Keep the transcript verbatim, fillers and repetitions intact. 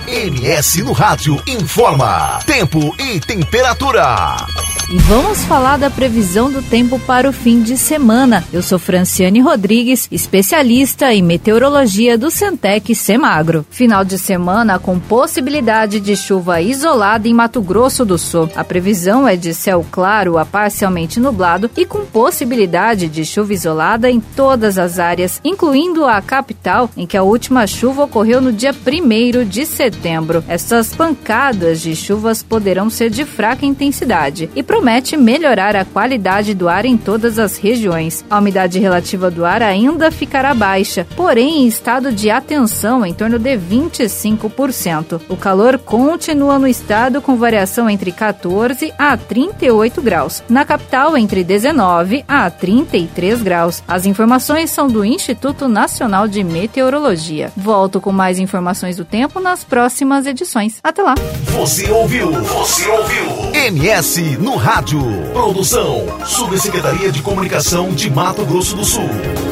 M S no Rádio informa tempo e temperatura. E vamos falar da previsão do tempo para o fim de semana. Eu sou Franciane Rodrigues, especialista em meteorologia do Centec Semagro. Final de semana com possibilidade de chuva isolada em Mato Grosso do Sul. A previsão é de céu claro a parcialmente nublado e com possibilidade de chuva isolada em todas as áreas, incluindo a capital, em que a última chuva ocorreu no dia primeiro de setembro. Essas pancadas de chuvas poderão ser de fraca intensidade e promete melhorar a qualidade do ar em todas as regiões. A umidade relativa do ar ainda ficará baixa, porém em estado de atenção em torno de vinte e cinco por cento. O calor continua no estado com variação entre quatorze a trinta e oito graus. Na capital, entre dezenove a trinta e três graus. As informações são do Instituto Nacional de Meteorologia. Volto com mais informações do tempo nas próximas edições. Até lá! Você ouviu? Você ouviu? M S no Rádio. Produção Subsecretaria de Comunicação de Mato Grosso do Sul.